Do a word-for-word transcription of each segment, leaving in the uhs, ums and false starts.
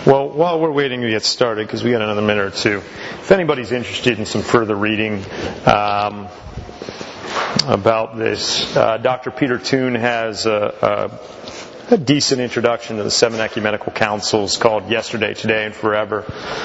Well, while we're waiting to get started, because we got another minute or two, if anybody's interested in some further reading um, about this, uh, Doctor Peter Toon has a, a, a decent introduction to the seven ecumenical councils called Yesterday, Today, and Forever.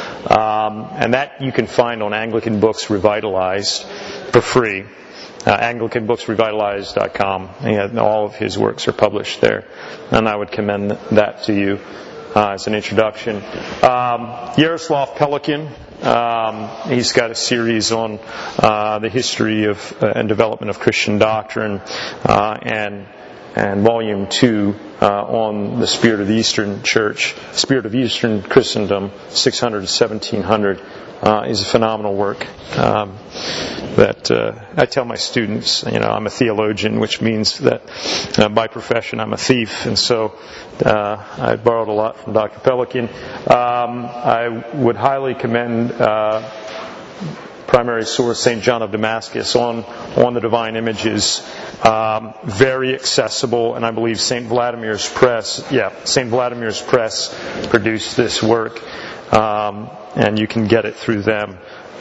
Um, and that you can find on Anglican Books Revitalized for free. Uh, Anglican Books Revitalized dot com. And all of his works are published there. And I would commend that to you uh, as an introduction. Um, Yaroslav Pelikan, um, he's got a series on uh, the history of uh, and development of Christian doctrine, uh, and and volume two uh, on the spirit of the Eastern Church, spirit of Eastern Christendom, six hundred to seventeen hundred. Uh, is a phenomenal work um, that uh, I tell my students. You know, I'm a theologian, which means that uh, by profession I'm a thief, and so uh, I borrowed a lot from Doctor Pelikan. Um, I would highly commend uh, primary source Saint John of Damascus on on the divine images. Um, very accessible, and I believe Saint Vladimir's Press, yeah, Saint Vladimir's Press produced this work. Um, and you can get it through them.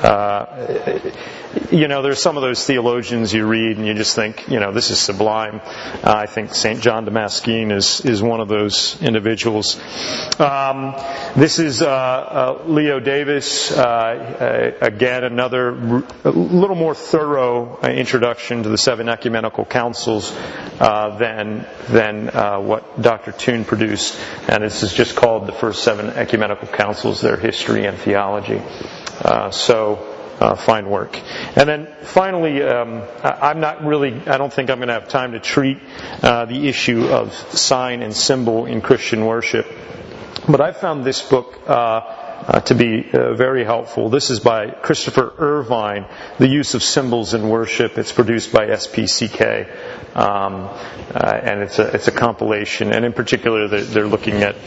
Uh, you know, there's some of those theologians you read and you just think, you know, this is sublime. Uh, I think Saint John Damascene is is one of those individuals. Um, this is uh, uh, Leo Davis, uh, uh, again, another r- a little more thorough introduction to the seven ecumenical councils uh, than than uh, what Doctor Toon produced. And this is just called The First Seven Ecumenical Councils, Their History and Theology. Uh, so, uh, fine work. And then finally, um, I, I'm not really, I don't think I'm going to have time to treat uh, the issue of sign and symbol in Christian worship. But I found this book uh, uh, to be uh, very helpful. This is by Christopher Irvine, The Use of Symbols in Worship. It's produced by S P C K. Um, uh, and it's a it's a compilation, and in particular they're, they're looking at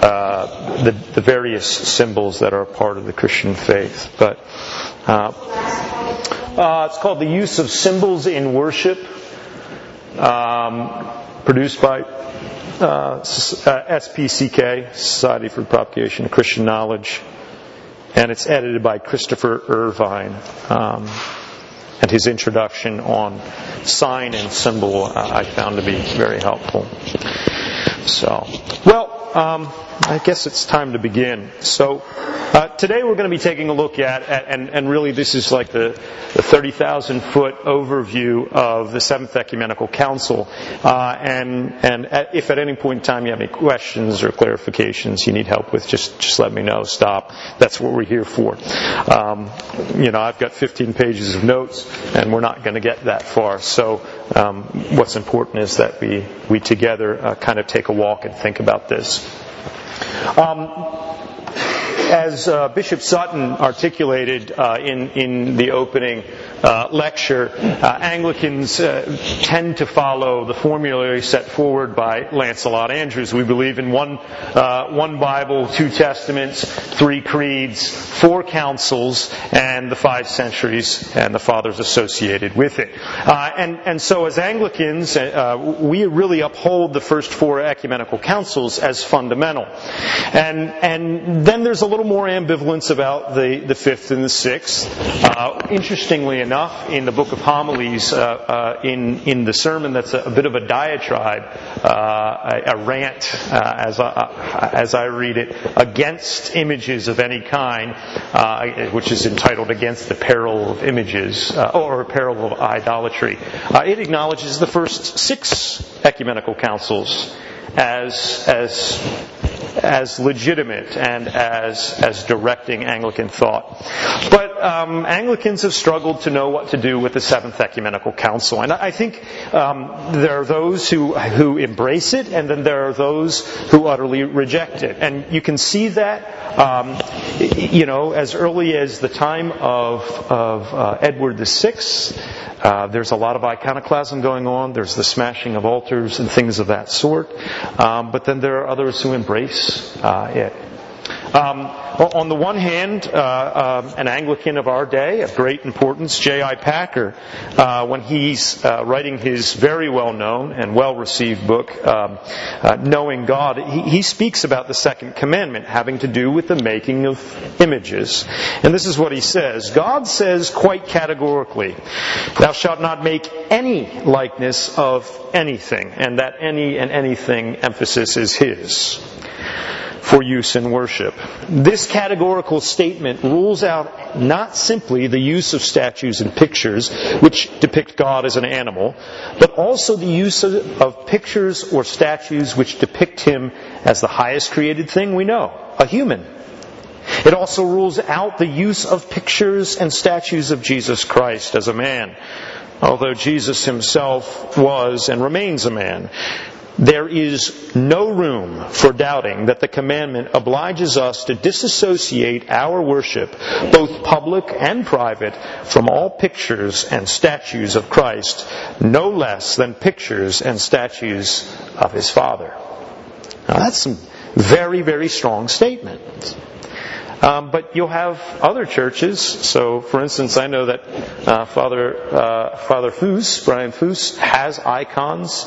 uh, the, the various symbols that are a part of the Christian faith. But uh, uh, it's called The Use of Symbols in Worship, um, produced by uh, S P C K, Society for the Propagation of Christian Knowledge, and it's edited by Christopher Irvine. Um, And his introduction on sign and symbol uh, I found to be very helpful. So, well, um, I guess it's time to begin. So, uh, today we're going to be taking a look at, at and, and really this is like the, the thirty thousand foot overview of the Seventh Ecumenical Council. Uh, and and at, if at any point in time you have any questions or clarifications you need help with, just just let me know. Stop. That's what we're here for. Um, you know, I've got fifteen pages of notes, and we're not going to get that far. So, um, what's important is that we we together uh, kind of take a walk and think about this. Um, as uh, Bishop Sutton articulated uh, in in the opening uh, lecture, uh, Anglicans uh, tend to follow the formulary set forward by Lancelot Andrewes. We believe in one uh, one Bible, two Testaments, three creeds, four councils, and the five centuries and the fathers associated with it. Uh, and and so as Anglicans, uh, we really uphold the first four ecumenical councils as fundamental. And and then there's a little more ambivalence about the, the fifth and the sixth. Uh, interestingly enough, in the Book of Homilies, uh, uh, in in the sermon, that's a, a bit of a diatribe, uh, a, a rant, uh, as I, as I read it, against images of any kind, uh, which is entitled "Against the Peril of Images" uh, or "Peril of Idolatry." Uh, it acknowledges the first six ecumenical councils as as as legitimate and as as directing Anglican thought. But um, Anglicans have struggled to know what to do with the Seventh Ecumenical Council. And I think um, there are those who who embrace it, and then there are those who utterly reject it. And you can see that, um, you know, as early as the time of, of uh, Edward the Sixth, uh, there's a lot of iconoclasm going on. There's the smashing of altars and things of that sort. Um, but then there are others who embrace Uh, it. Um, on the one hand, uh, um, an Anglican of our day of great importance, J I Packer, uh, when he's uh, writing his very well-known and well-received book, um, uh, Knowing God, he, he speaks about the second commandment having to do with the making of images. And this is what he says. God says quite categorically, "Thou shalt not make any likeness of anything," and that any and anything emphasis is his, "for use in worship." This categorical statement rules out not simply the use of statues and pictures which depict God as an animal, but also the use of, of pictures or statues which depict Him as the highest created thing we know, a human. It also rules out the use of pictures and statues of Jesus Christ as a man, although Jesus Himself was and remains a man. There is no room for doubting that the commandment obliges us to disassociate our worship, both public and private, from all pictures and statues of Christ, no less than pictures and statues of His Father. Now that's some very, very strong statement. Um, but you'll have other churches. So, for instance, I know that uh, Father uh, Father Foos, Brian Foos, has icons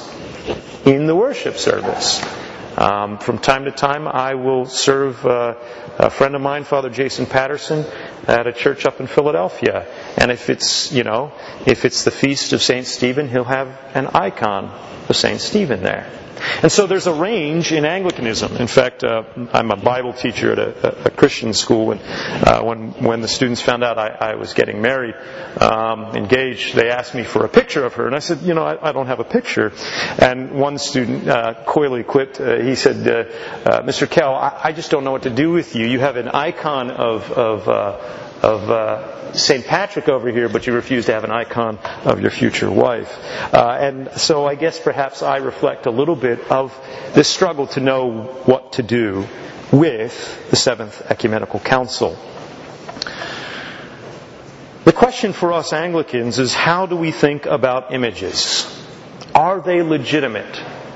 in the worship service. Um, from time to time, I will serve uh, a friend of mine, Father Jason Patterson, at a church up in Philadelphia. And if it's, you know, if it's the feast of Saint Stephen, he'll have an icon of Saint Stephen there. And so there's a range in Anglicanism. In fact, uh, I'm a Bible teacher at a, a Christian school, and uh, when when the students found out I, I was getting married, um, engaged, they asked me for a picture of her, and I said, you know, I, I don't have a picture. And one student uh, coyly quipped, uh, he said, uh, uh, Mister Kell, I, I just don't know what to do with you. You have an icon of of uh, of uh, Saint Patrick over here, but you refuse to have an icon of your future wife. Uh, and so I guess perhaps I reflect a little bit of this struggle to know what to do with the Seventh Ecumenical Council. The question for us Anglicans is, how do we think about images? Are they legitimate?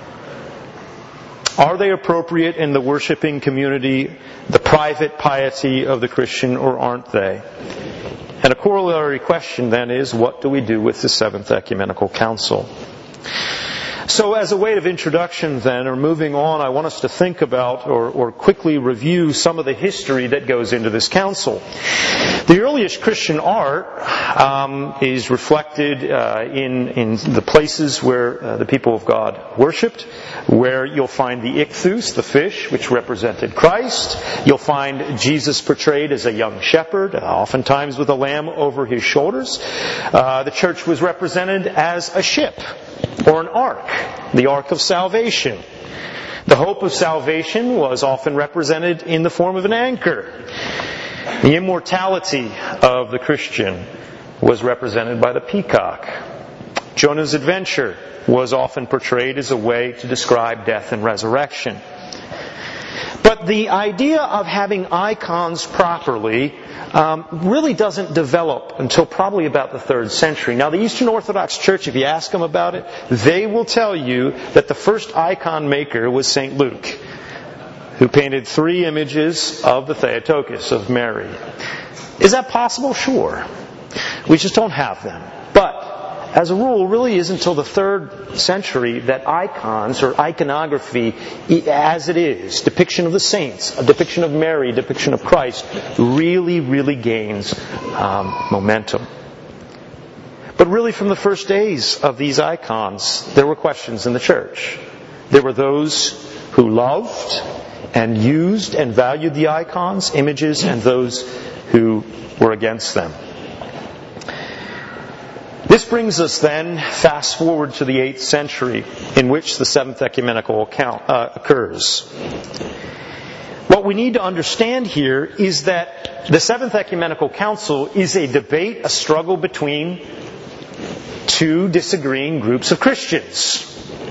Are they appropriate in the worshiping community, the private piety of the Christian, or aren't they? And a corollary question then is, what do we do with the Seventh Ecumenical Council? So as a way of introduction then, or moving on, I want us to think about or, or quickly review some of the history that goes into this council. The earliest Christian art um, is reflected uh, in, in the places where uh, the people of God worshipped, where you'll find the ichthus, the fish, which represented Christ. You'll find Jesus portrayed as a young shepherd, oftentimes with a lamb over his shoulders. Uh, the church was represented as a ship, or an ark, the ark of salvation. The hope of salvation was often represented in the form of an anchor. The immortality of the Christian was represented by the peacock. Jonah's adventure was often portrayed as a way to describe death and resurrection. But the idea of having icons properly um, really doesn't develop until probably about the third century. Now, the Eastern Orthodox Church, if you ask them about it, they will tell you that the first icon maker was Saint Luke, who painted three images of the Theotokos, of Mary. Is that possible? Sure. We just don't have them. But as a rule, it really isn't until the third century that icons or iconography, as it is, depiction of the saints, a depiction of Mary, a depiction of Christ, really, really gains um, momentum. But really, from the first days of these icons, there were questions in the church. There were those who loved and used and valued the icons, images, and those who were against them. This brings us then, fast forward to the eighth century, in which the Seventh Ecumenical account, uh, occurs. What we need to understand here is that the Seventh Ecumenical Council is a debate, a struggle between two disagreeing groups of Christians.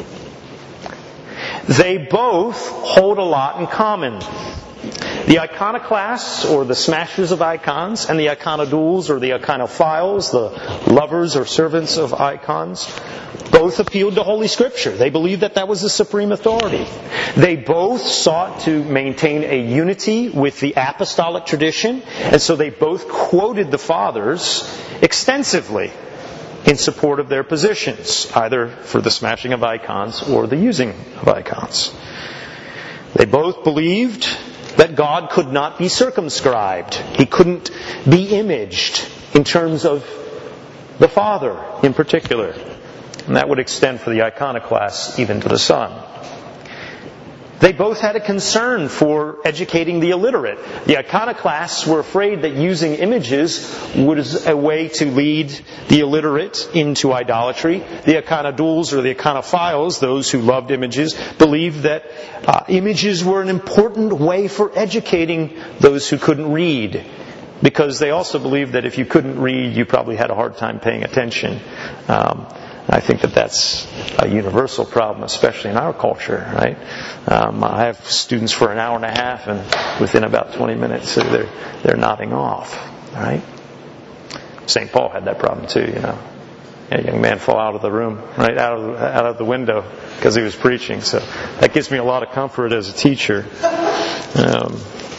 They both hold a lot in common. The iconoclasts, or the smashers of icons, and the iconodules, or the iconophiles, the lovers or servants of icons, both appealed to Holy Scripture. They believed that that was the supreme authority. They both sought to maintain a unity with the apostolic tradition, and so they both quoted the Fathers extensively in support of their positions, either for the smashing of icons or the using of icons. They both believed that God could not be circumscribed. He couldn't be imaged in terms of the Father in particular. And that would extend for the iconoclasts even to the Son. They both had a concern for educating the illiterate. The iconoclasts were afraid that using images was a way to lead the illiterate into idolatry. The iconodules or the iconophiles, those who loved images, believed that uh, images were an important way for educating those who couldn't read. Because they also believed that if you couldn't read, you probably had a hard time paying attention. Um, I think that that's a universal problem, especially in our culture, right? Um, I have students for an hour and a half, and within about twenty minutes, they're they're nodding off, right? Saint Paul had that problem too, you know. A young man fall out of the room, right out of out of the window because he was preaching. So that gives me a lot of comfort as a teacher. Um,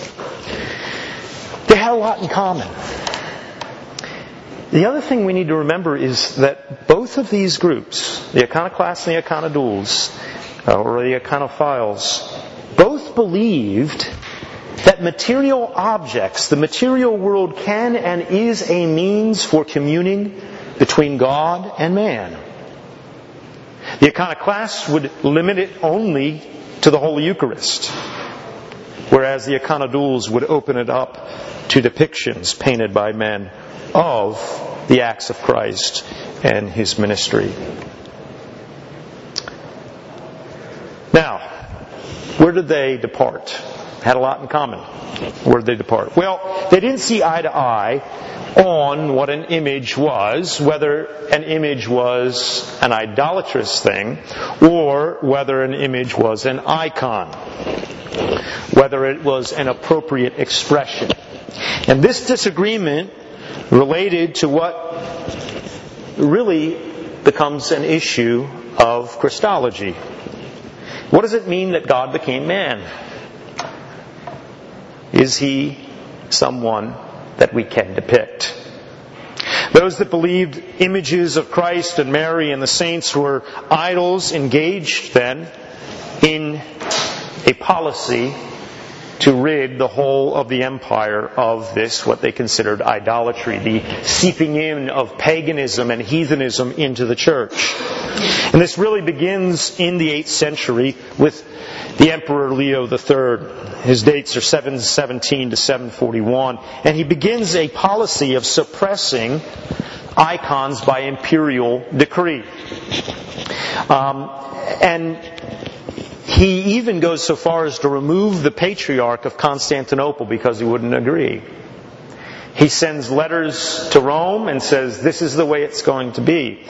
they had a lot in common. The other thing we need to remember is that both of these groups, the iconoclasts and the iconodules, or the iconophiles, both believed that material objects, the material world can and is a means for communing between God and man. The iconoclasts would limit it only to the Holy Eucharist, whereas the iconodules would open it up to depictions painted by men of the acts of Christ and His ministry. Now, where did they depart? Had a lot in common. Where did they depart? Well, they didn't see eye to eye on what an image was, whether an image was an idolatrous thing or whether an image was an icon, whether it was an appropriate expression. And this disagreement related to what really becomes an issue of Christology. What does it mean that God became man? Is He someone that we can depict? Those that believed images of Christ and Mary and the saints were idols engaged then in a policy to rid the whole of the empire of this, what they considered idolatry, the seeping in of paganism and heathenism into the church. And this really begins in the eighth century with the Emperor Leo the Third. His dates are seven seventeen to seven forty-one. And he begins a policy of suppressing icons by imperial decree. Um, and he even goes so far as to remove the Patriarch of Constantinople because he wouldn't agree. He sends letters to Rome and says, this is the way it's going to be.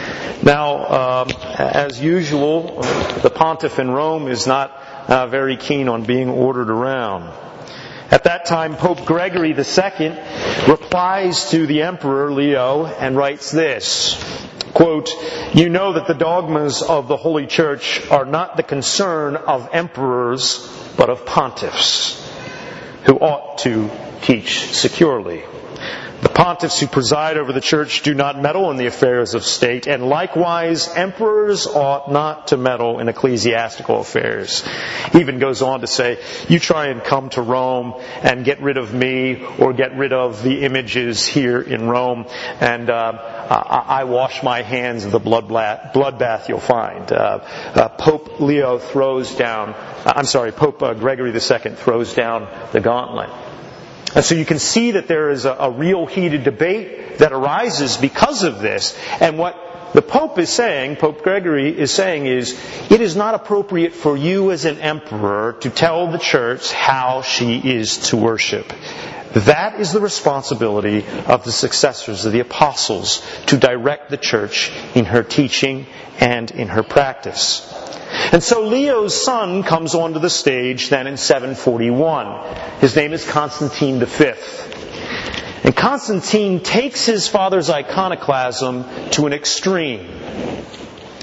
Now, um, as usual, the pontiff in Rome is not uh, very keen on being ordered around. At that time, Pope Gregory the Second replies to the Emperor Leo and writes this, quote, "You know that the dogmas of the Holy Church are not the concern of emperors, but of pontiffs, who ought to teach securely. The pontiffs who preside over the church do not meddle in the affairs of state, and likewise emperors ought not to meddle in ecclesiastical affairs." He even goes on to say, you try and come to Rome and get rid of me or get rid of the images here in Rome, and uh, I wash my hands of the bloodbath you'll find. Uh, uh, Pope Leo throws down, uh, I'm sorry, Pope uh, Gregory the Second throws down the gauntlet. And so you can see that there is a, a real heated debate that arises because of this. And what the Pope is saying, Pope Gregory is saying is, it is not appropriate for you as an emperor to tell the church how she is to worship. That is the responsibility of the successors of the apostles, to direct the church in her teaching and in her practice. And so Leo's son comes onto the stage then in seven forty-one. His name is Constantine the Fifth. And Constantine takes his father's iconoclasm to an extreme.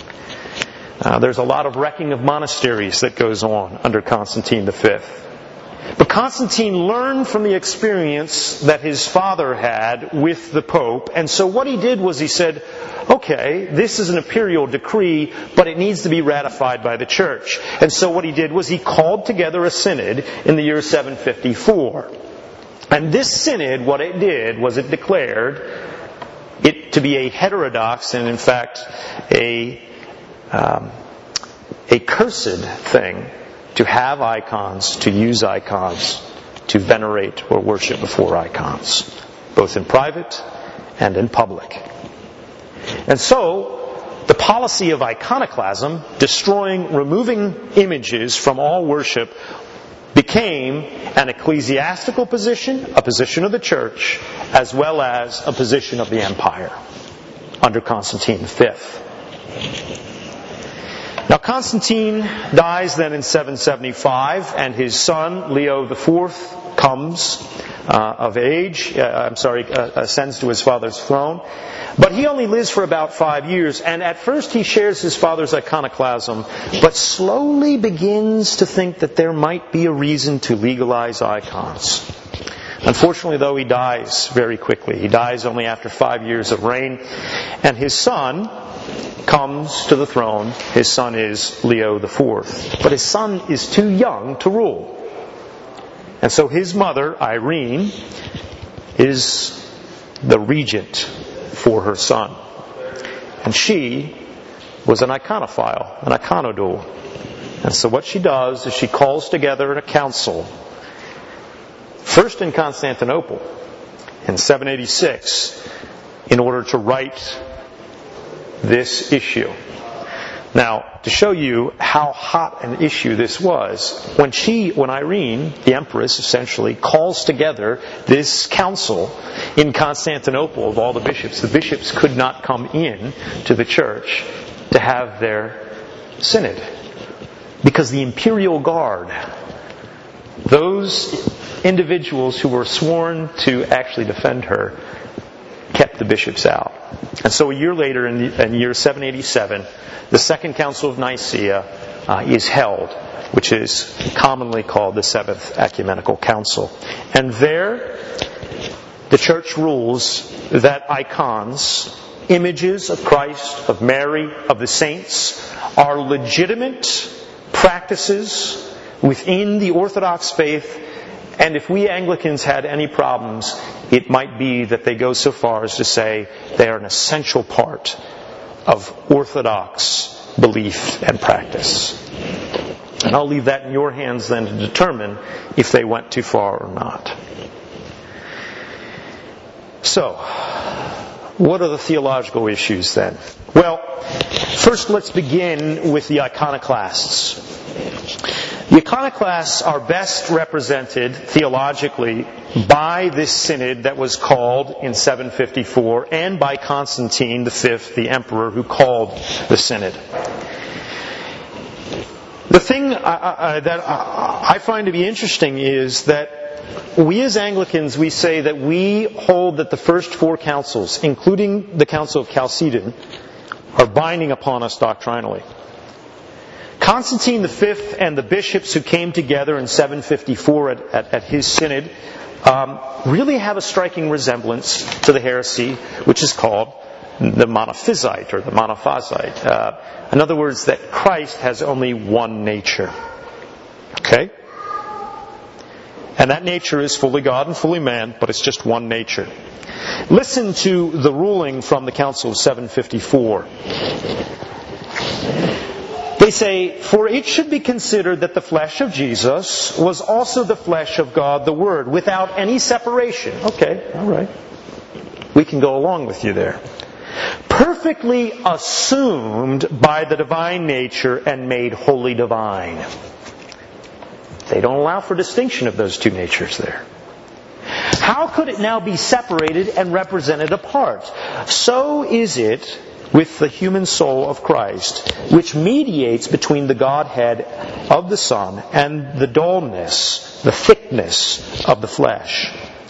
Uh, there's a lot of wrecking of monasteries that goes on under Constantine the Fifth. But Constantine learned from the experience that his father had with the Pope, and so what he did was he said, okay, this is an imperial decree, but it needs to be ratified by the Church. And so what he did was he called together a synod in the year seven fifty-four. And this synod, what it did was it declared it to be a heterodox and in fact a, um, a cursed thing to have icons, to use icons, to venerate or worship before icons, both in private and in public. And so, the policy of iconoclasm, destroying, removing images from all worship, became an ecclesiastical position, a position of the Church, as well as a position of the empire under Constantine the Fifth. Now Constantine dies then in seven seventy-five, and his son Leo the Fourth comes uh, of age. Uh, I'm sorry, uh, ascends to his father's throne. But he only lives for about five years, and at first he shares his father's iconoclasm, but slowly begins to think that there might be a reason to legalize icons. Unfortunately, though, he dies very quickly. He dies only after five years of reign, and his son comes to the throne. His son is Leo the Fourth. But his son is too young to rule. And so his mother, Irene, is the regent for her son. And she was an iconophile, an iconodule. And so what she does is she calls together a council, first in Constantinople in seven eighty-six, in order to right this issue. Now, to show you how hot an issue this was, when she, when Irene, the empress essentially, calls together this council in Constantinople of all the bishops, the bishops could not come in to the church to have their synod. Because the imperial guard, those individuals who were sworn to actually defend her, kept the bishops out. And so a year later, in the in year seven eighty-seven, the Second Council of Nicaea uh, is held, which is commonly called the Seventh Ecumenical Council. And there, the Church rules that icons, images of Christ, of Mary, of the saints, are legitimate practices within the Orthodox faith. And if we Anglicans had any problems, it might be that they go so far as to say they are an essential part of Orthodox belief and practice. And I'll leave that in your hands then to determine if they went too far or not. So, what are the theological issues then? Well, first let's begin with the iconoclasts. The iconoclasts are best represented theologically by this synod that was called in seven fifty-four and by Constantine the Fifth, the emperor who called the synod. The thing I, I, that I find to be interesting is that we as Anglicans, we say that we hold that the first four councils, including the Council of Chalcedon, are binding upon us doctrinally. Constantine the Fifth and the bishops who came together in seven fifty-four at, at, at his synod um, really have a striking resemblance to the heresy which is called the monophysite or the monophysite. Uh, in other words, that Christ has only one nature. Okay? And that nature is fully God and fully man, but it's just one nature. Listen to the ruling from the Council of seven fifty-four. They say, for it should be considered that the flesh of Jesus was also the flesh of God the Word, without any separation. Okay, all right. We can go along with you there. Perfectly assumed by the divine nature and made wholly divine. They don't allow for distinction of those two natures there. How could it now be separated and represented apart? So is it with the human soul of Christ, which mediates between the Godhead of the Son and the dullness, the thickness of the flesh.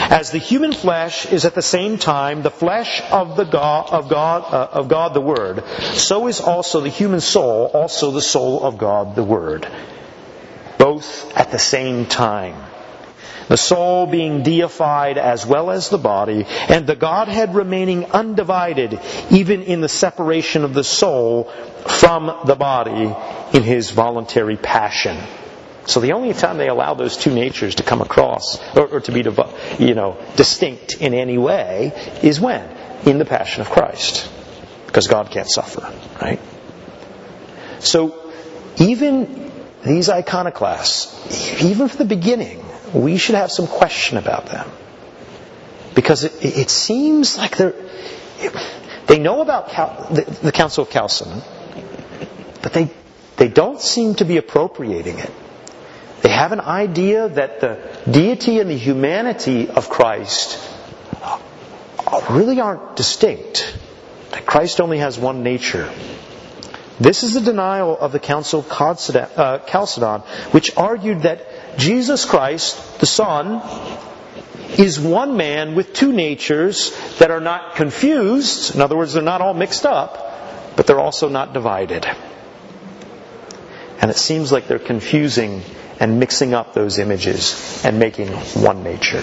As the human flesh is at the same time the flesh of the God of God uh, of God the Word, so is also the human soul also the soul of God the Word. Both at the same time. The soul being deified as well as the body, and the Godhead remaining undivided even in the separation of the soul from the body in His voluntary passion. So the only time they allow those two natures to come across, or, or to be, you know, distinct in any way, is when? In the Passion of Christ. Because God can't suffer, right? So even these iconoclasts, even from the beginning, we should have some question about them. Because it, it seems like they're... They know about Cal, the, the Council of Chalcedon, but they they don't seem to be appropriating it. They have an idea that the deity and the humanity of Christ really aren't distinct. That Christ only has one nature. This is a denial of the Council of Chalcedon, which argued that Jesus Christ, the Son, is one man with two natures that are not confused. In other words, they're not all mixed up, but they're also not divided. And it seems like they're confusing and mixing up those images and making one nature.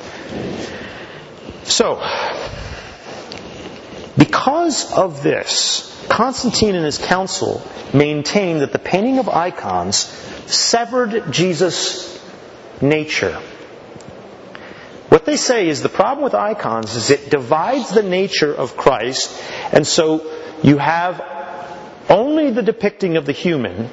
So, because of this, Constantine and his council maintained that the painting of icons severed Jesus' nature. What they say is the problem with icons is it divides the nature of Christ, and so you have only the depicting of the human,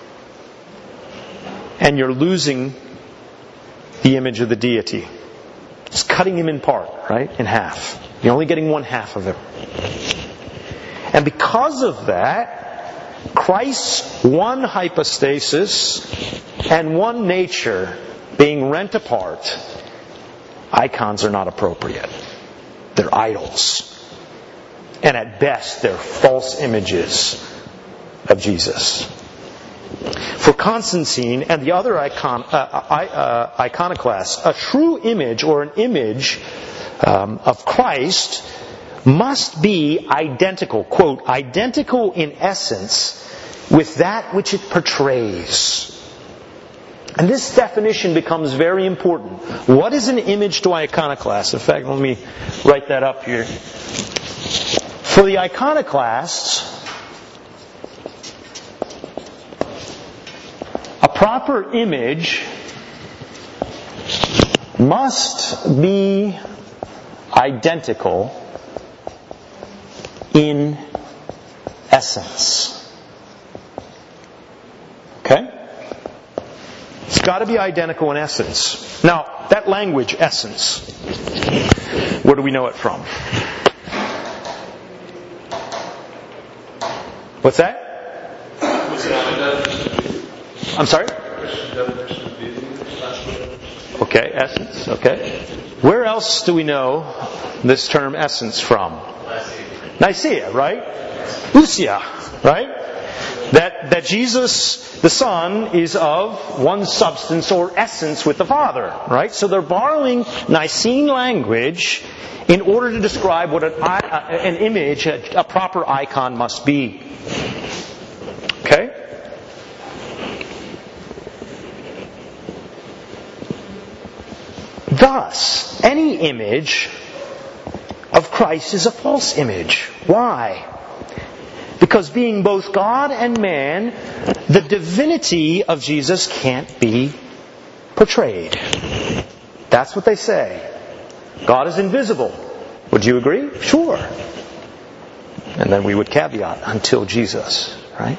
and you're losing the image of the deity. It's cutting him in part, right? In half. You're only getting one half of him. And because of that, Christ's one hypostasis and one nature being rent apart, icons are not appropriate. They're idols. And at best, they're false images of Jesus. For Constantine and the other icon, uh, uh, iconoclasts, a true image or an image um, of Christ must be identical, quote, identical in essence with that which it portrays. And this definition becomes very important. What is an image to iconoclasts? In fact, let me write that up here. For the iconoclasts, a proper image must be identical in essence. Okay? It's got to be identical in essence. Now, that language, essence, where do we know it from? What's that? I'm sorry? Okay, essence, okay. Where else do we know this term essence from? Nicaea, right? Ousia, right? That that Jesus, the Son, is of one substance or essence with the Father, right? So they're borrowing Nicene language in order to describe what an, an image, a, a proper icon must be. Okay? Thus, any image of Christ is a false image. Why? Because being both God and man, the divinity of Jesus can't be portrayed. That's what they say. God is invisible. Would you agree? Sure. And then we would caveat, until Jesus, right?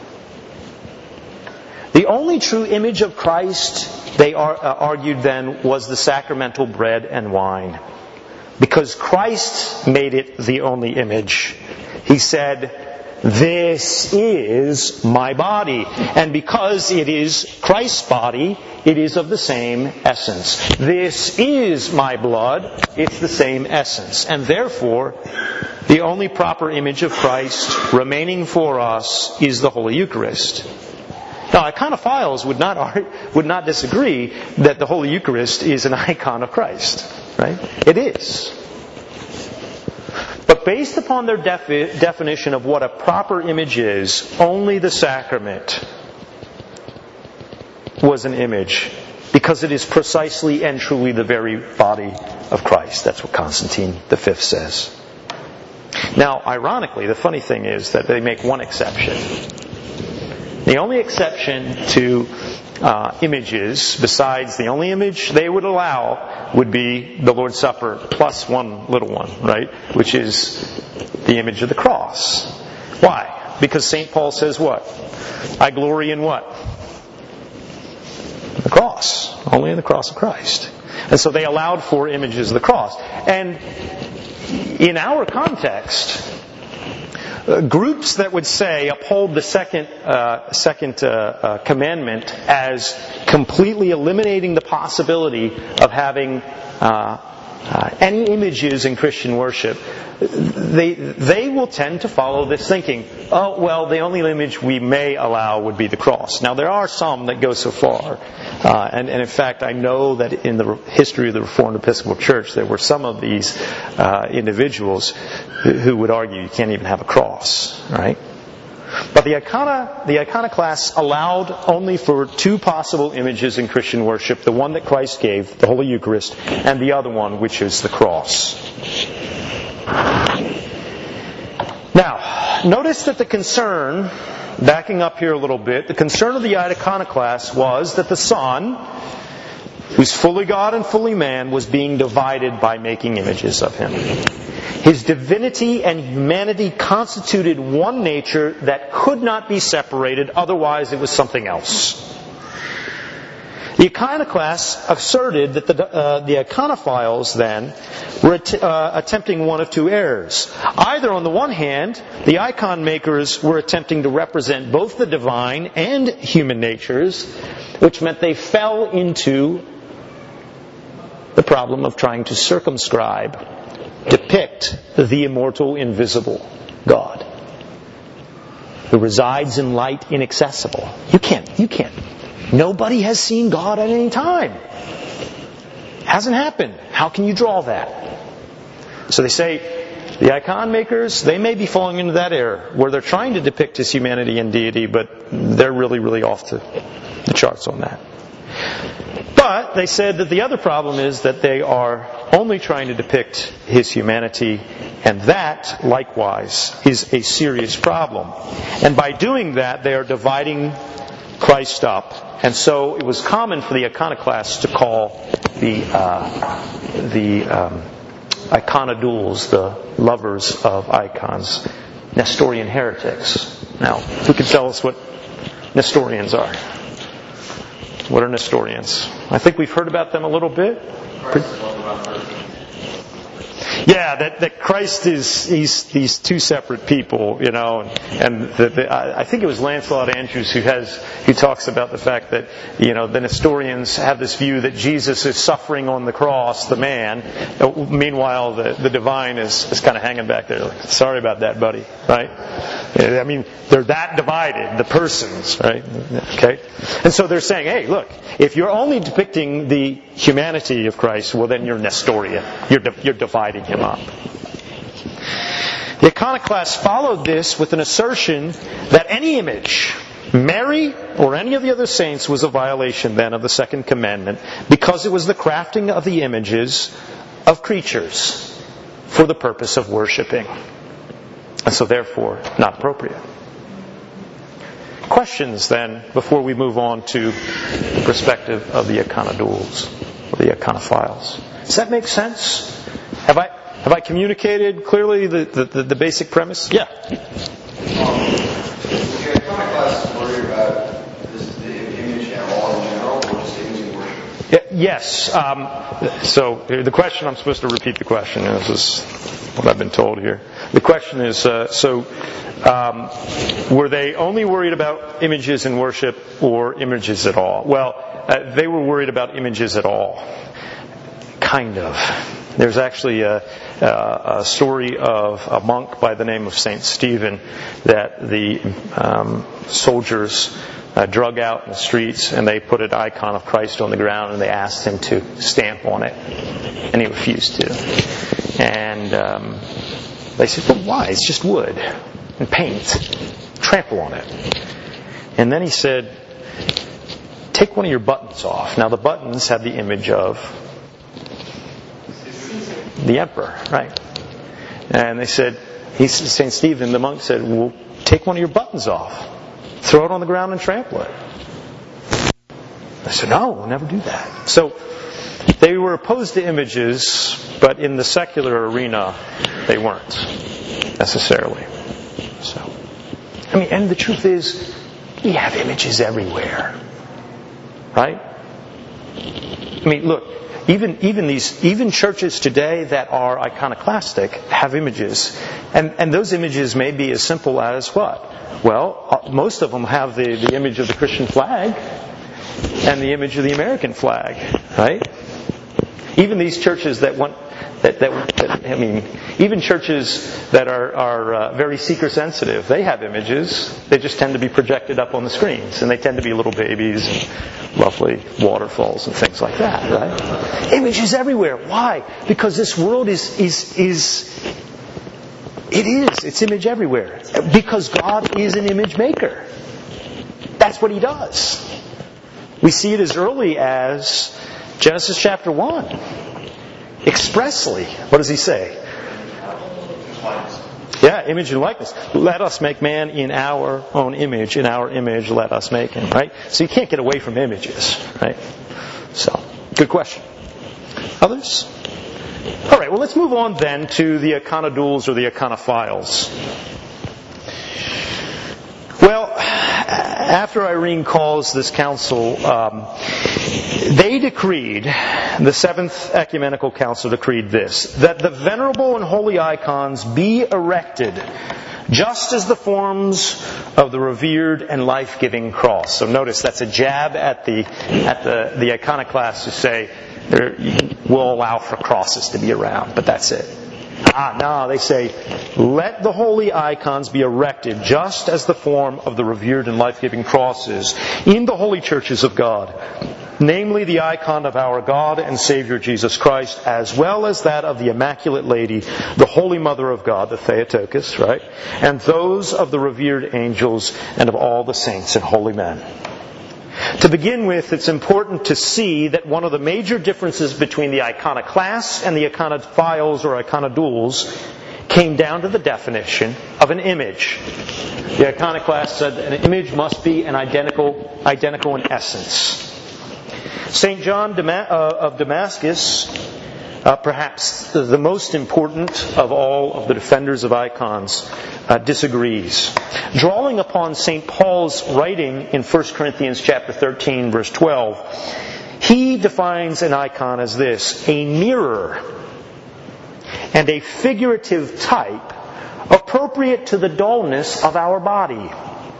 The only true image of Christ, they are, uh, argued then, was the sacramental bread and wine. Because Christ made it the only image. He said, "This is my body." And because it is Christ's body, it is of the same essence. "This is my blood." It's the same essence. And therefore, the only proper image of Christ remaining for us is the Holy Eucharist. Now, iconophiles would not would not disagree that the Holy Eucharist is an icon of Christ. right? It is. But based upon their defi- definition of what a proper image is, only the sacrament was an image, because it is precisely and truly the very body of Christ. That's what Constantine the Fifth says. Now, ironically, the funny thing is that they make one exception. The only exception to uh, images, besides the only image they would allow, would be the Lord's Supper plus one little one, right? Which is the image of the cross. Why? Because Saint Paul says what? I glory in what? The cross. Only in the cross of Christ. And so they allowed for images of the cross. And in our context, uh, groups that would say uphold the second uh, second uh, uh, commandment as completely eliminating the possibility of having uh, uh, any images in Christian worship, they they will tend to follow this thinking. Oh, well, the only image we may allow would be the cross. Now, there are some that go so far. Uh, and, and in fact, I know that in the history of the Reformed Episcopal Church, there were some of these uh, individuals who, who would argue you can't even have a cross, right? But the icona, the iconoclasts allowed only for two possible images in Christian worship: the one that Christ gave, the Holy Eucharist, and the other one, which is the cross. Now, notice that the concern, backing up here a little bit, the concern of the iconoclasts was that the Son, who's fully God and fully man, was being divided by making images of Him. His divinity and humanity constituted one nature that could not be separated, otherwise it was something else. The iconoclasts asserted that the, uh, the iconophiles then were att- uh, attempting one of two errors. Either on the one hand, the icon makers were attempting to represent both the divine and human natures, which meant they fell into the problem of trying to circumscribe, depict the immortal, invisible God, who resides in light inaccessible. You can't, you can't. Nobody has seen God at any time. Hasn't happened. How can you draw that? So they say, the icon makers, they may be falling into that error, where they're trying to depict His humanity and deity, but they're really, really off to the charts on that. But they said that the other problem is that they are only trying to depict His humanity, and that, likewise, is a serious problem. And by doing that, they are dividing Christ up. And so it was common for the iconoclasts to call the uh, the um, iconodules, the lovers of icons, Nestorian heretics. Now, who can tell us what Nestorians are? What are Nestorians? I think we've heard about them a little bit. Yeah, that, that Christ is he's these two separate people, you know, and, and the, the, I think it was Lancelot Andrews who has who talks about the fact that, you know, the Nestorians have this view that Jesus is suffering on the cross, the man. Meanwhile, the, the divine is, is kind of hanging back there. Like, sorry about that, buddy. Right? I mean, they're that divided, the persons, right? Okay, and so they're saying, hey, look, if you're only depicting the humanity of Christ, well, then you're Nestorian. You're di- you're dividing Him up. The iconoclasts followed this with an assertion that any image, Mary or any of the other saints, was a violation then of the second commandment, because it was the crafting of the images of creatures for the purpose of worshiping, and so therefore not appropriate. Questions then before we move on to the perspective of the iconodules, or the iconophiles. Does that make sense? Have I have I communicated clearly the, the, the basic premise? Yeah. Um, the iconoclasts worry about this, the image at all in general, or just image in worship? Yeah, yes. Um, so the question, I'm supposed to repeat the question. This is what I've been told here. The question is, uh, so um, were they only worried about images in worship or images at all? Well, uh, they were worried about images at all. Kind of. There's actually a, a story of a monk by the name of Saint Stephen that the um, soldiers uh, drug out in the streets, and they put an icon of Christ on the ground, and they asked him to stamp on it, and he refused to. And um, they said, "Well, why? It's just wood and paint. Trample on it." And then he said, "Take one of your buttons off." Now the buttons had the image of the emperor, right? And they said, he's Saint Stephen, the monk said, "Well, take one of your buttons off. Throw it on the ground and trample it." I said, "No, we'll never do that." So they were opposed to images, but in the secular arena, they weren't necessarily. So, I mean, and the truth is, we have images everywhere, right? I mean, look, even even these even churches today that are iconoclastic have images, and and those images may be as simple as what? Well, uh, most of them have the the image of the Christian flag and the image of the American flag, right? Even these churches that want that, that, that I mean, even churches that are are uh, very seeker sensitive, they have images. They just tend to be projected up on the screens, and they tend to be little babies, and lovely waterfalls, and things like that. Right? Images everywhere. Why? Because this world is is is it is it's image everywhere. Because God is an image maker. That's what He does. We see it as early as Genesis chapter one. Expressly. What does He say? Yeah, image and likeness. Let us make man in our own image. In our image, let us make him. Right? So you can't get away from images. Right? So, good question. Others? All right, well, let's move on then to the iconodules or the iconophiles. Well, after Irene calls this council, um, they decreed, the Seventh Ecumenical Council decreed this, that the venerable and holy icons be erected just as the forms of the revered and life-giving cross. So notice that's a jab at the at the, the iconoclasts who say we'll allow for crosses to be around, but that's it. Ah, no, they say, let the holy icons be erected just as the form of the revered and life-giving crosses in the holy churches of God, namely the icon of our God and Savior Jesus Christ, as well as that of the Immaculate Lady, the Holy Mother of God, the Theotokos, right? And those of the revered angels and of all the saints and holy men. To begin with, it's important to see that one of the major differences between the iconoclasts and the iconophiles or iconodules came down to the definition of an image. The iconoclast said that an image must be an identical, identical in essence. Saint John of Damascus, uh, perhaps the most important of all of the defenders of icons, uh, disagrees. Drawing upon Saint Paul's writing in First Corinthians chapter thirteen, verse twelve, he defines an icon as this: a mirror and a figurative type appropriate to the dullness of our body.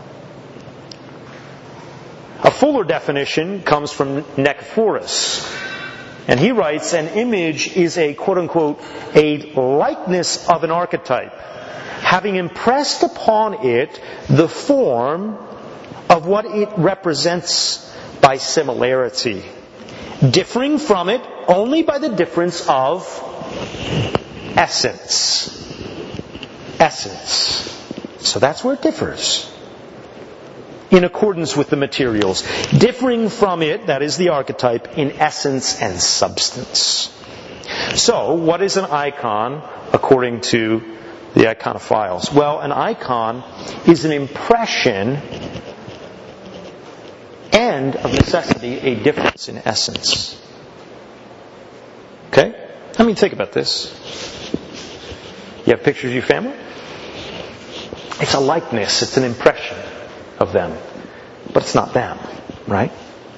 A fuller definition comes from Nicephorus, and he writes, an image is a quote-unquote a likeness of an archetype, having impressed upon it the form of what it represents by similarity, differing from it only by the difference of essence. Essence. So that's where it differs. In accordance with the materials, differing from it, that is the archetype, in essence and substance. So, what is an icon according to the iconophiles? Well, an icon is an impression and, of necessity, a difference in essence. Okay? I mean, think about this. You have pictures of your family? It's a likeness, it's an impression of them. But it's not them, right?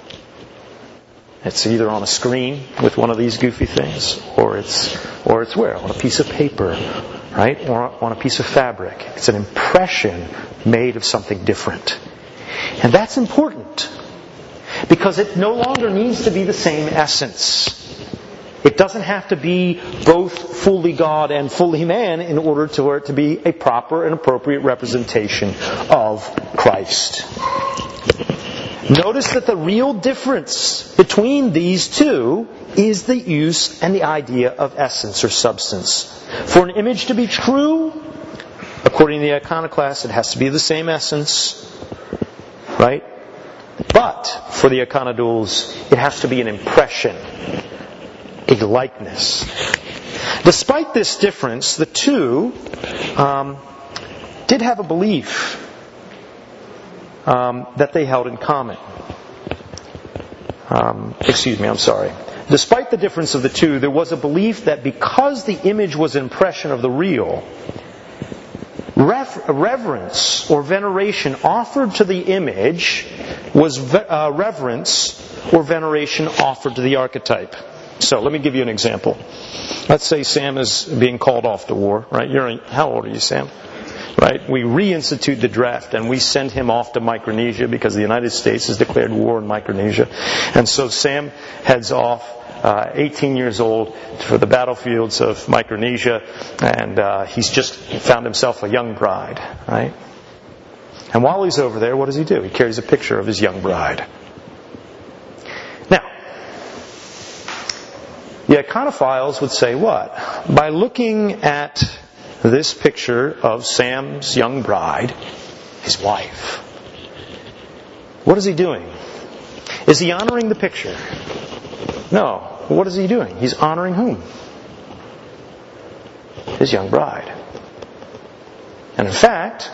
It's either on a screen with one of these goofy things, or it's or it's where? On a piece of paper, right? Or on a piece of fabric. It's an impression made of something different. And that's important, because it no longer needs to be the same essence. It doesn't have to be both fully God and fully man in order for it to be a proper and appropriate representation of Christ. Notice that the real difference between these two is the use and the idea of essence or substance. For an image to be true, according to the iconoclast, it has to be the same essence, right? But for the iconodules, it has to be an impression, a likeness. Despite this difference, the two um, did have a belief um, that they held in common. Um, excuse me, I'm sorry. Despite the difference of the two, there was a belief that because the image was an impression of the real, reverence or veneration offered to the image was uh, reverence or veneration offered to the archetype. So let me give you an example. Let's say Sam is being called off to war, right? You're how old are you, Sam? Right? We reinstitute the draft and we send him off to Micronesia because the United States has declared war in Micronesia. And so Sam heads off, uh, eighteen years old, for the battlefields of Micronesia, and uh, he's just found himself a young bride, right? And while he's over there, what does he do? He carries a picture of his young bride. Now, the iconophiles would say what? By looking at this picture of Sam's young bride, his wife, what is he doing? Is he honoring the picture? No. What is he doing? He's honoring whom? His young bride. And in fact,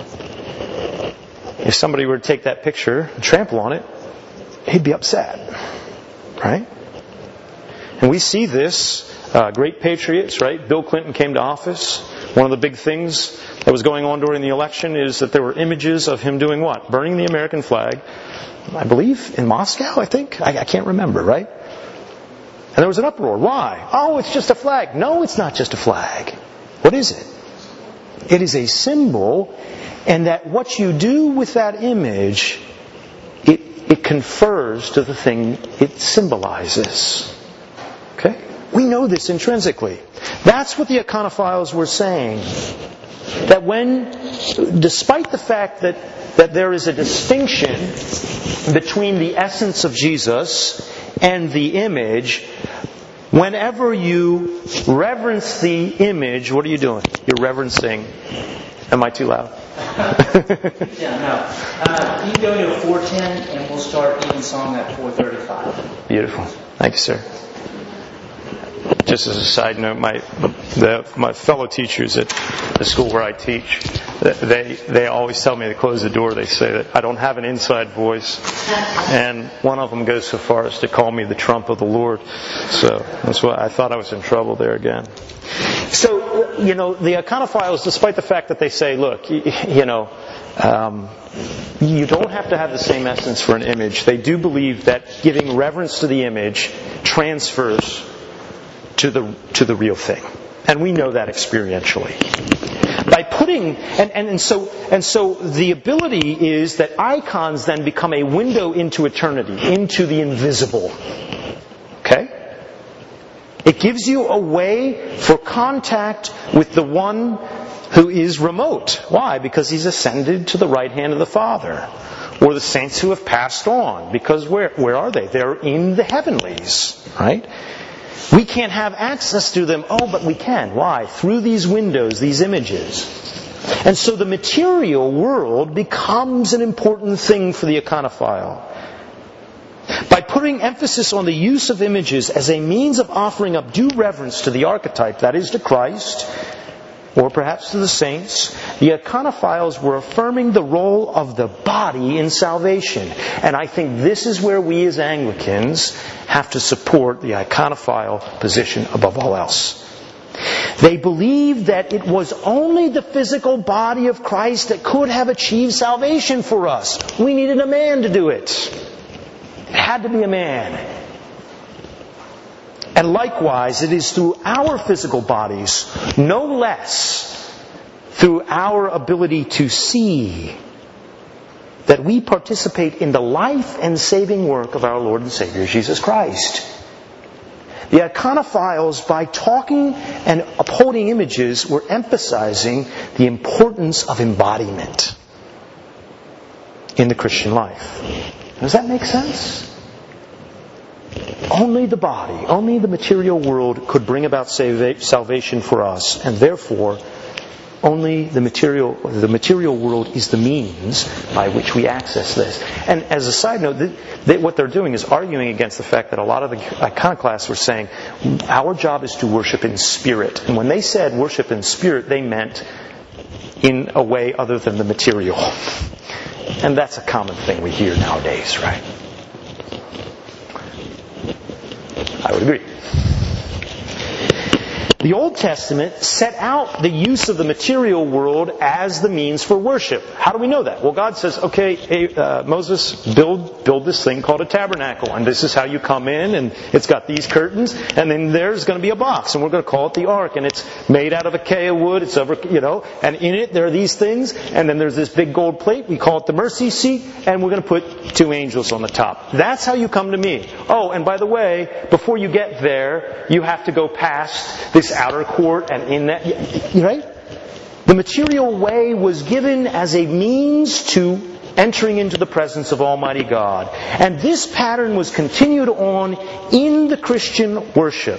if somebody were to take that picture and trample on it, he'd be upset. Right? And we see this, uh, great patriots, right? Bill Clinton came to office. One of the big things that was going on during the election is that there were images of him doing what? Burning the American flag. I believe in Moscow, I think. I, I can't remember, right? And there was an uproar. Why? Oh, it's just a flag. No, it's not just a flag. What is it? It is a symbol, and that what you do with that image, it, it confers to the thing it symbolizes. Okay? We know this intrinsically. That's what the iconophiles were saying. That when, despite the fact that, that there is a distinction between the essence of Jesus and the image, whenever you reverence the image, what are you doing? You're reverencing. Am I too loud? Yeah, no. Uh, you can go to four ten and we'll start even song at four thirty-five. Beautiful. Thank you, sir. Just as a side note, my the, my fellow teachers at the school where I teach, they they always tell me to close the door. They say that I don't have an inside voice, and one of them goes so far as to call me the trump of the Lord. So that's why I thought I was in trouble there again. So, you know, the iconophiles, despite the fact that they say, look, you, you know, um, you don't have to have the same essence for an image, they do believe that giving reverence to the image transfers to the to the real thing. And we know that experientially. By putting and, and, and so and so the ability is that icons then become a window into eternity, into the invisible. Okay? It gives you a way for contact with the one who is remote. Why? Because he's ascended to the right hand of the Father. Or the saints who have passed on. Because where where are they? They're in the heavenlies. Right? We can't have access to them. Oh, but we can. Why? Through these windows, these images. And so the material world becomes an important thing for the iconophile. By putting emphasis on the use of images as a means of offering up due reverence to the archetype, that is to Christ, or perhaps to the saints, the iconophiles were affirming the role of the body in salvation. And I think this is where we as Anglicans have to support the iconophile position above all else. They believed that it was only the physical body of Christ that could have achieved salvation for us. We needed a man to do it. It had to be a man. And likewise, it is through our physical bodies, no less through our ability to see, that we participate in the life and saving work of our Lord and Savior, Jesus Christ. The iconophiles, by talking and upholding images, were emphasizing the importance of embodiment in the Christian life. Does that make sense? Only the body, only the material world could bring about salvation for us, and therefore only the material the material world is the means by which we access this. And as a side note, th- th- what they're doing is arguing against the fact that a lot of the iconoclasts were saying, our job is to worship in spirit. And when they said worship in spirit, they meant in a way other than the material. And that's a common thing we hear nowadays, right? I would agree. The Old Testament set out the use of the material world as the means for worship. How do we know that? Well, God says, okay, hey, uh, Moses, build build this thing called a tabernacle. And this is how you come in, and it's got these curtains, and then there's going to be a box, and we're going to call it the ark, and it's made out of acacia wood, it's over, you know, and in it there are these things, and then there's this big gold plate, we call it the mercy seat, and we're going to put two angels on the top. That's how you come to me. Oh, and by the way, before you get there, you have to go past this outer court, and in that, right? The material way was given as a means to entering into the presence of Almighty God. And this pattern was continued on in the Christian worship.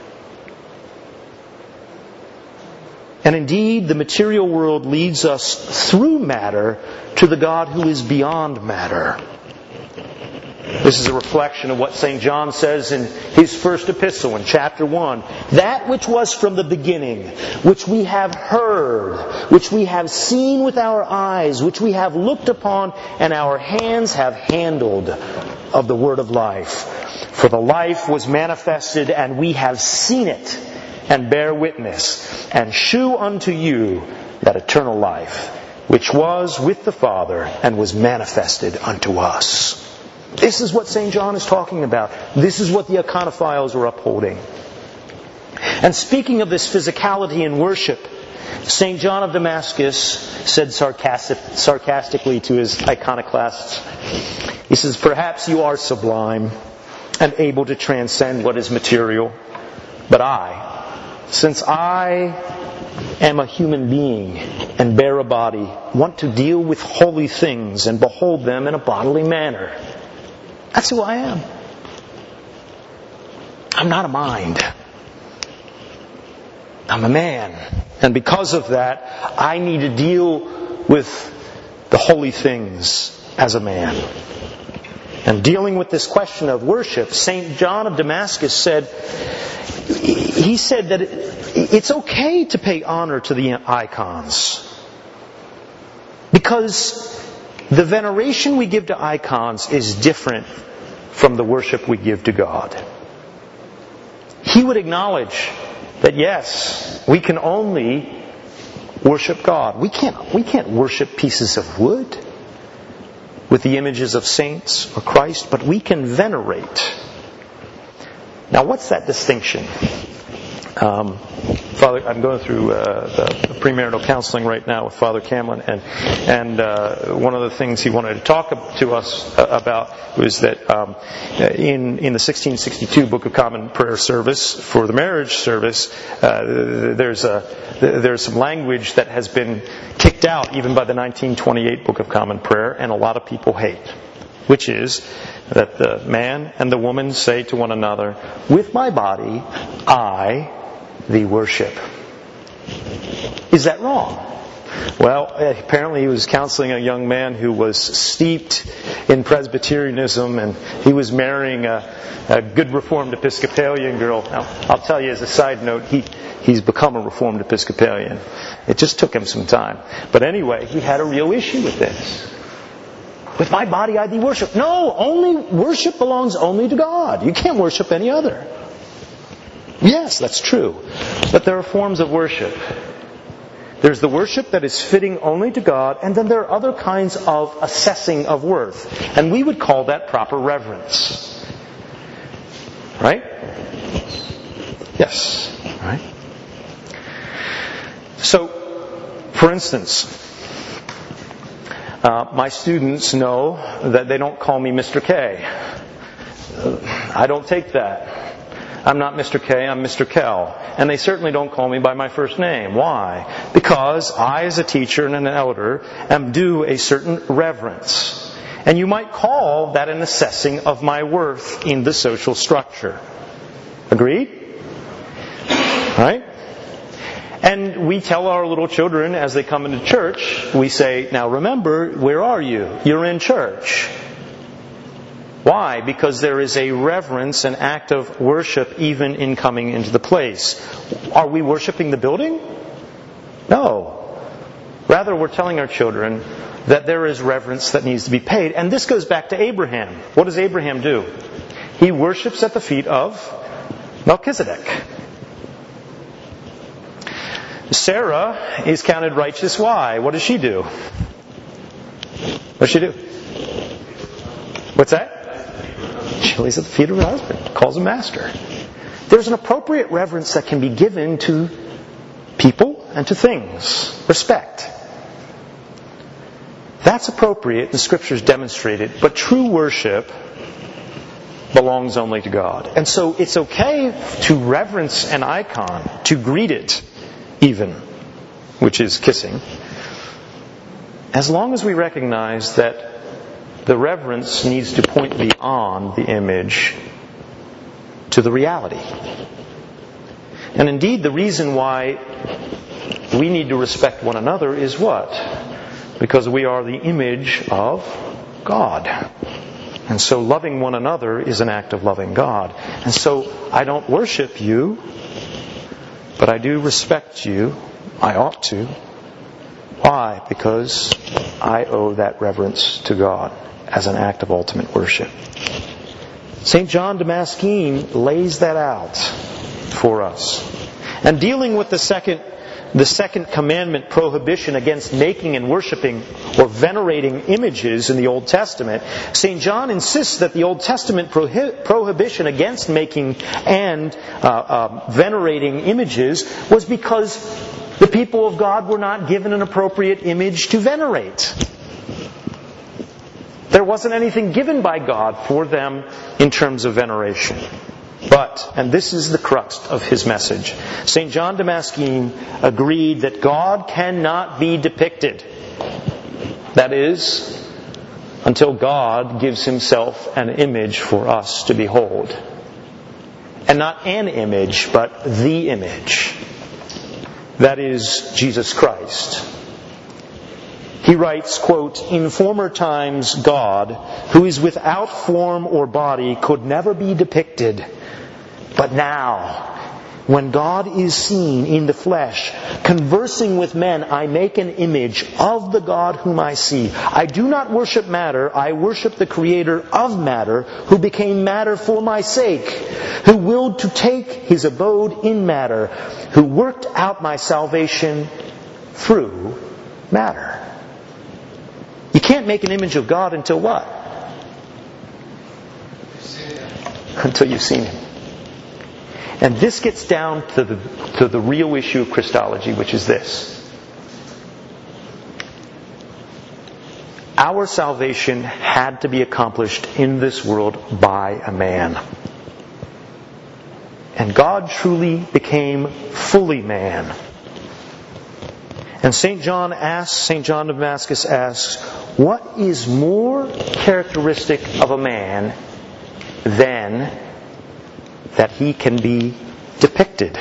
And indeed, the material world leads us through matter to the God who is beyond matter. This is a reflection of what Saint John says in his first epistle in chapter one. That which was from the beginning, which we have heard, which we have seen with our eyes, which we have looked upon, and our hands have handled of the word of life. For the life was manifested, and we have seen it, and bear witness, and shew unto you that eternal life, which was with the Father, and was manifested unto us. This is what Saint John is talking about. This is what the iconophiles are upholding. And speaking of this physicality in worship, Saint John of Damascus said sarcastic, sarcastically to his iconoclasts, he says, perhaps you are sublime and able to transcend what is material, but I, since I am a human being and bear a body, want to deal with holy things and behold them in a bodily manner. That's who I am. I'm not a mind. I'm a man. And because of that, I need to deal with the holy things as a man. And dealing with this question of worship, Saint John of Damascus said, he said that it's okay to pay honor to the icons. Because the veneration we give to icons is different from the worship we give to God. He would acknowledge that yes, we can only worship God. We can't, we can't worship pieces of wood with the images of saints or Christ, but we can venerate. Now, what's that distinction? Um, Father, I'm going through uh, the premarital counseling right now with Father Camlin, and and uh, one of the things he wanted to talk to us about was that um, in in the sixteen sixty-two Book of Common Prayer service for the marriage service, uh, there's a there's some language that has been kicked out even by the nineteen twenty-eight Book of Common Prayer, and a lot of people hate, which is that the man and the woman say to one another, "With my body, I thee worship." Is that wrong? Well, apparently he was counseling a young man who was steeped in Presbyterianism, and he was marrying a, a good Reformed Episcopalian girl. Now, I'll tell you as a side note, he he's become a Reformed Episcopalian. It just took him some time. But anyway, he had a real issue with this. With my body I thee worship. No, only worship belongs only to God. You can't worship any other. Yes, that's true. But there are forms of worship. There's the worship that is fitting only to God, and then there are other kinds of assessing of worth. And we would call that proper reverence. Right? Yes. Right? So, for instance, uh, my students know that they don't call me Mister K. Uh, I don't take that. I'm not Mister K, I'm Mister Kell. And they certainly don't call me by my first name. Why? Because I, as a teacher and an elder, am due a certain reverence. And you might call that an assessing of my worth in the social structure. Agreed? Right? And we tell our little children as they come into church, we say, now remember, where are you? You're in church. Why? Because there is a reverence, an act of worship even in coming into the place. Are we worshiping the building? No. Rather, we're telling our children that there is reverence that needs to be paid. And this goes back to Abraham. What does Abraham do? He worships at the feet of Melchizedek. Sarah is counted righteous. Why? What does she do? What does she do? What's that? She lays at the feet of her husband, calls him master. There's an appropriate reverence that can be given to people and to things. Respect. That's appropriate. The Scriptures demonstrate it. But true worship belongs only to God. And so it's okay to reverence an icon, to greet it even, which is kissing, as long as we recognize that the reverence needs to point beyond the image to the reality. And indeed, the reason why we need to respect one another is what? Because we are the image of God. And so loving one another is an act of loving God. And so I don't worship you, but I do respect you. I ought to. Why? Because I owe that reverence to God as an act of ultimate worship. Saint John Damascene lays that out for us. And dealing with the second the second commandment prohibition against making and worshiping or venerating images in the Old Testament, Saint John insists that the Old Testament prohi- prohibition against making and uh, uh, venerating images was because the people of God were not given an appropriate image to venerate. There wasn't anything given by God for them in terms of veneration. But, and this is the crux of his message, Saint John Damascene agreed that God cannot be depicted. That is, until God gives himself an image for us to behold. And not an image, but the image. That is Jesus Christ. He writes, quote, "In former times God, who is without form or body, could never be depicted. But now, when God is seen in the flesh, conversing with men, I make an image of the God whom I see. I do not worship matter, I worship the Creator of matter, who became matter for my sake, who willed to take his abode in matter, who worked out my salvation through matter." You can't make an image of God until what? Until you've seen Him. And this gets down to the, to the real issue of Christology, which is this. Our salvation had to be accomplished in this world by a man. And God truly became fully man. And Saint John asks, Saint John of Damascus asks, what is more characteristic of a man than that he can be depicted?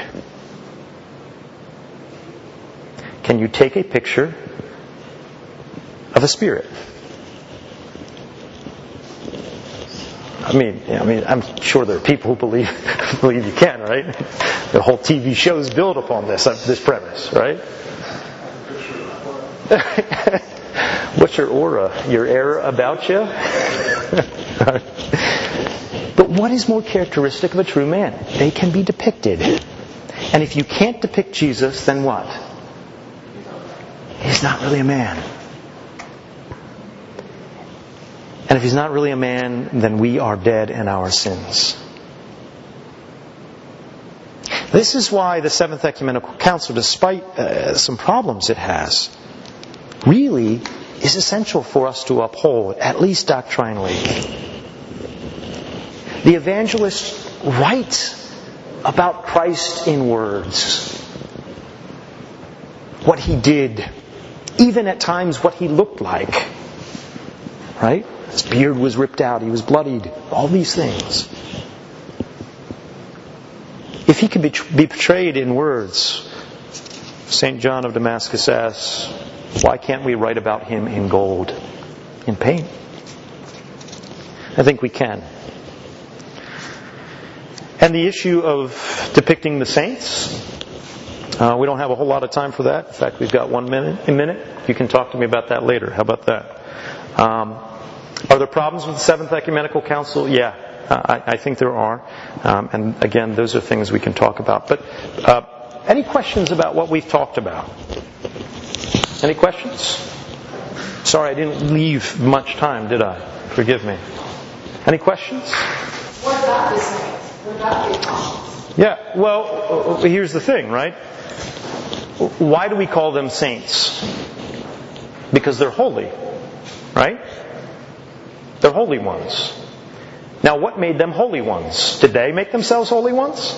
Can you take a picture of a spirit? I mean, I mean, I'm sure there are people who believe believe you can, right? The whole T V shows build upon this this premise, right? What's your aura? Your air about you? But what is more characteristic of a true man? They can be depicted. And if you can't depict Jesus, then what? He's not really a man. And if he's not really a man, then we are dead in our sins. This is why the Seventh Ecumenical Council, despite uh, some problems it has, really is essential for us to uphold, at least doctrinally. The evangelists write about Christ in words. What He did. Even at times what He looked like. Right? His beard was ripped out. He was bloodied. All these things. If he could be betrayed in words, Saint John of Damascus asks, why can't we write about him in gold, in paint? I think we can. And the issue of depicting the saints, uh, we don't have a whole lot of time for that. In fact, we've got one minute. A minute. You can talk to me about that later. How about that? Um, are there problems with the Seventh Ecumenical Council? Yeah, uh, I, I think there are. Um, and again, those are things we can talk about. But uh, any questions about what we've talked about? Any questions? Sorry, I didn't leave much time, did I? Forgive me. Any questions? What about the saints? What about the apostles? Yeah, well, here's the thing, right? Why do we call them saints? Because they're holy, right? They're holy ones. Now, what made them holy ones? Did they make themselves holy ones?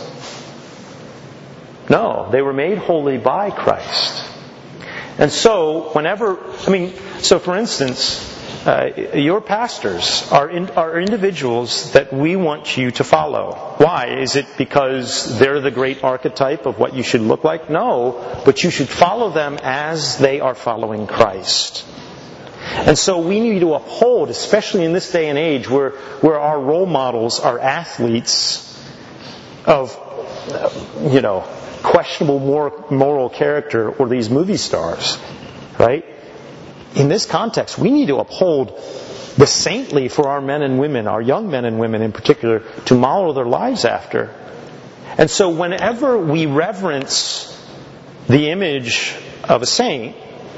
No, they were made holy by Christ. And so, whenever, I mean, so for instance, uh, your pastors are in, are individuals that we want you to follow. Why? Is it because they're the great archetype of what you should look like? No, but you should follow them as they are following Christ. And so we need to uphold, especially in this day and age where, where our role models are athletes of, you know, questionable moral, moral character, or these movie stars, right? In this context, we need to uphold the saintly for our men and women, our young men and women in particular, to model their lives after. And so whenever we reverence the image of a saint,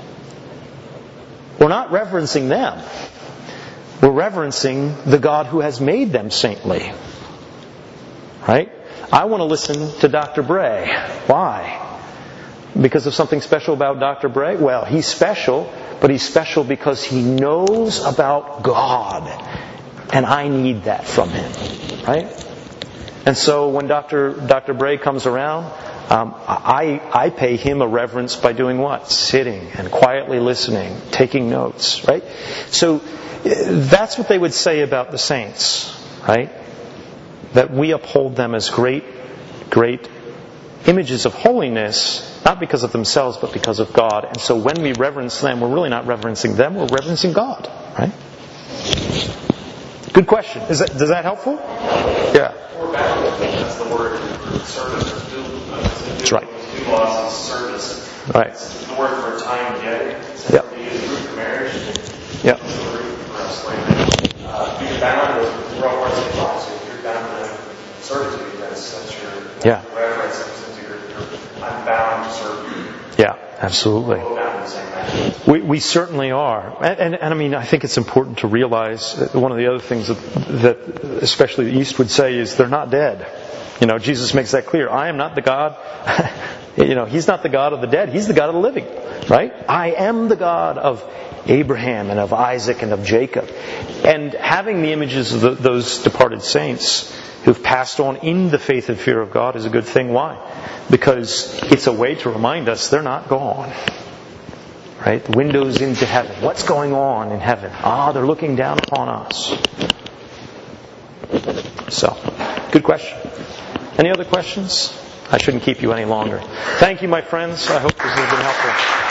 we're not reverencing them. We're reverencing the God who has made them saintly. Right? I want to listen to Doctor Bray. Why? Because of something special about Doctor Bray? Well, he's special, but he's special because he knows about God. And I need that from him. Right? And so when Doctor Doctor Bray comes around, um, I, I pay him a reverence by doing what? Sitting and quietly listening, taking notes. Right? So that's what they would say about the saints. Right? That we uphold them as great, great images of holiness, not because of themselves, but because of God. And so when we reverence them, we're really not reverencing them, we're reverencing God. Right? Good question. Is that, is that helpful? Yeah. Or back, that's the word service. That's right. Doulos is service. Right. It's the word for time getting. Yep. We use the root for marriage. Yep. It's the root for slavery. Uh, you're bound to, we're all parts of God, so if you're bound to servitude, that's, that's your Yeah. reverence. Since you're, you're, I'm bound to serve you. Yeah, absolutely. We're bound in the same manner. We, we certainly are. And, and, and I mean, I think it's important to realize that one of the other things that, that especially the East would say is they're not dead. You know, Jesus makes that clear. I am not the God, you know, He's not the God of the dead. He's the God of the living. Right? I am the God of Abraham and of Isaac and of Jacob. And having the images of the, those departed saints who've passed on in the faith and fear of God is a good thing. Why? Because it's a way to remind us they're not gone. Right? The windows into heaven. What's going on in heaven? Ah, they're looking down upon us. So, good question. Any other questions? I shouldn't keep you any longer. Thank you, my friends. I hope this has been helpful.